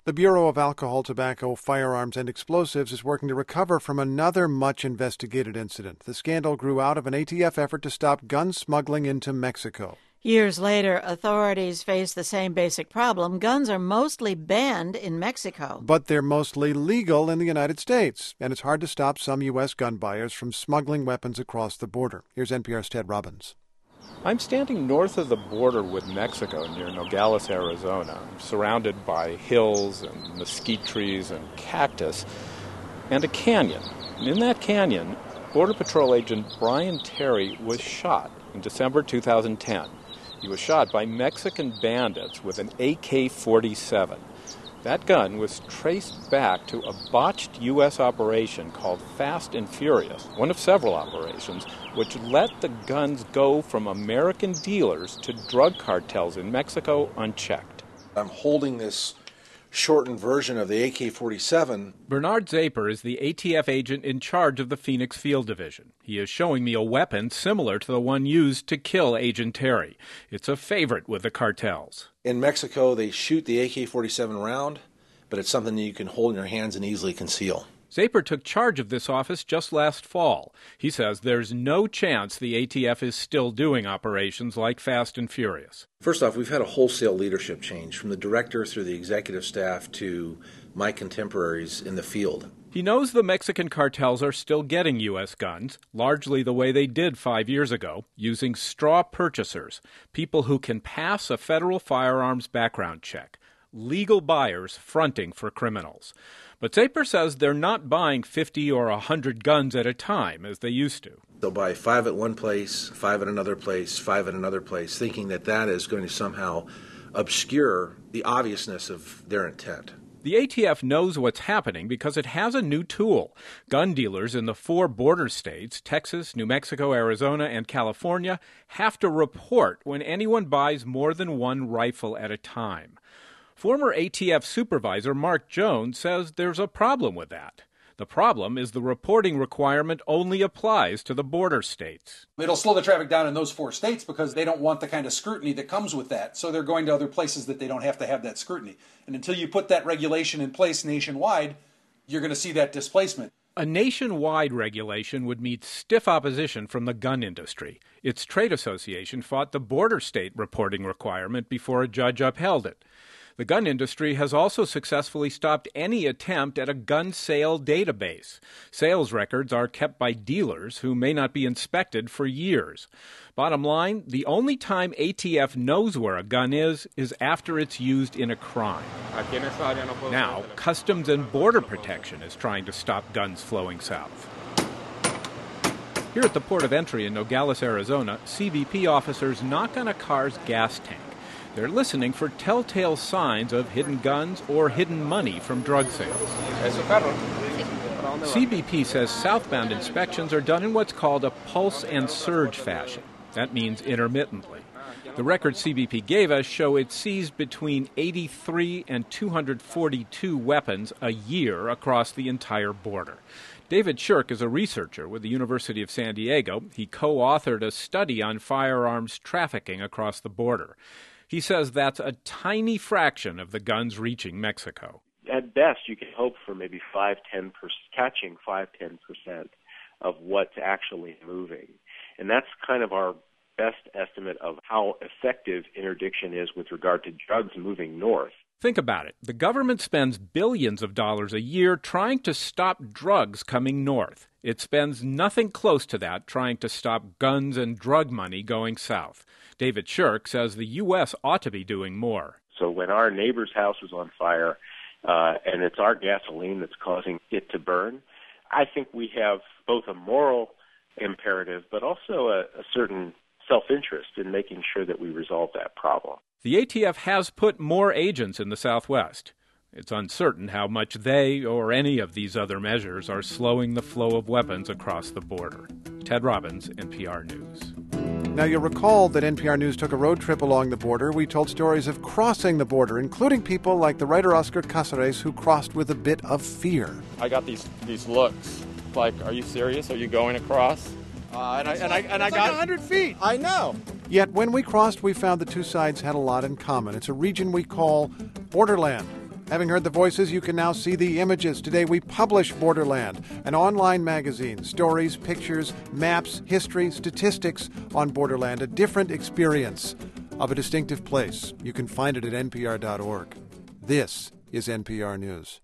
The Bureau of Alcohol, Tobacco, Firearms, and Explosives is working to recover from another much-investigated incident. The scandal grew out of an ATF effort to stop gun smuggling into Mexico. Years later, authorities face the same basic problem. Guns are mostly banned in Mexico. But they're mostly legal in the United States, and it's hard to stop some U.S. gun buyers from smuggling weapons across the border. Here's NPR's Ted Robbins. I'm standing north of the border with Mexico near Nogales, Arizona. I'm surrounded by hills and mesquite trees and cactus and a canyon. And in that canyon, Border Patrol agent Brian Terry was shot in December 2010. He was shot by Mexican bandits with an AK-47. That gun was traced back to a botched U.S. operation called Fast and Furious, one of several operations, which let the guns go from American dealers to drug cartels in Mexico unchecked. I'm holding this shortened version of the AK-47. Bernard Zaper is the ATF agent in charge of the Phoenix Field Division. He is showing me a weapon similar to the one used to kill Agent Terry. It's a favorite with the cartels. In Mexico, they shoot the AK-47 round, but it's something that you can hold in your hands and easily conceal. Zaper took charge of this office just last fall. He says there's no chance the ATF is still doing operations like Fast and Furious. First off, we've had a wholesale leadership change from the director through the executive staff to my contemporaries in the field. He knows the Mexican cartels are still getting U.S. guns, largely the way they did 5 years ago, using straw purchasers, people who can pass a federal firearms background check, legal buyers fronting for criminals. But Zaper says they're not buying 50 or 100 guns at a time as they used to. They'll buy 5 at one place, 5 at another place, 5 at another place, thinking that that is going to somehow obscure the obviousness of their intent. The ATF knows what's happening because it has a new tool. Gun dealers in the 4 border states, Texas, New Mexico, Arizona, and California, have to report when anyone buys more than one rifle at a time. Former ATF supervisor Mark Jones says there's a problem with that. The problem is the reporting requirement only applies to the border states. It'll slow the traffic down in those 4 states because they don't want the kind of scrutiny that comes with that. So they're going to other places that they don't have to have that scrutiny. And until you put that regulation in place nationwide, you're going to see that displacement. A nationwide regulation would meet stiff opposition from the gun industry. Its trade association fought the border state reporting requirement before a judge upheld it. The gun industry has also successfully stopped any attempt at a gun sale database. Sales records are kept by dealers who may not be inspected for years. Bottom line, the only time ATF knows where a gun is after it's used in a crime. Now, Customs and Border Protection is trying to stop guns flowing south. Here at the port of entry in Nogales, Arizona, CBP officers knock on a car's gas tank. They're listening for telltale signs of hidden guns or hidden money from drug sales. CBP says southbound inspections are done in what's called a pulse and surge fashion. That means intermittently. The records CBP gave us show it seized between 83 and 242 weapons a year across the entire border. David Shirk is a researcher with the University of San Diego. He co-authored a study on firearms trafficking across the border. He says that's a tiny fraction of the guns reaching Mexico. At best, you can hope for maybe 5-10% of what's actually moving. And that's kind of our best estimate of how effective interdiction is with regard to drugs moving north. Think about it. The government spends billions of dollars a year trying to stop drugs coming north. It spends nothing close to that trying to stop guns and drug money going south. David Shirk says the U.S. ought to be doing more. So when our neighbor's house is on fire and it's our gasoline that's causing it to burn, I think we have both a moral imperative but also a certain self-interest in making sure that we resolve that problem. The ATF has put more agents in the Southwest. It's uncertain how much they or any of these other measures are slowing the flow of weapons across the border. Ted Robbins, NPR News. Now, you'll recall that NPR News took a road trip along the border. We told stories of crossing the border, including people like the writer Oscar Casares, who crossed with a bit of fear. I got these looks like, are you serious? Are you going across? I got 100 feet. I know. Yet when we crossed, we found the two sides had a lot in common. It's a region we call Borderland. Having heard the voices, you can now see the images. Today we publish Borderland, an online magazine. Stories, pictures, maps, history, statistics on Borderland, a different experience of a distinctive place. You can find it at npr.org. This is NPR News.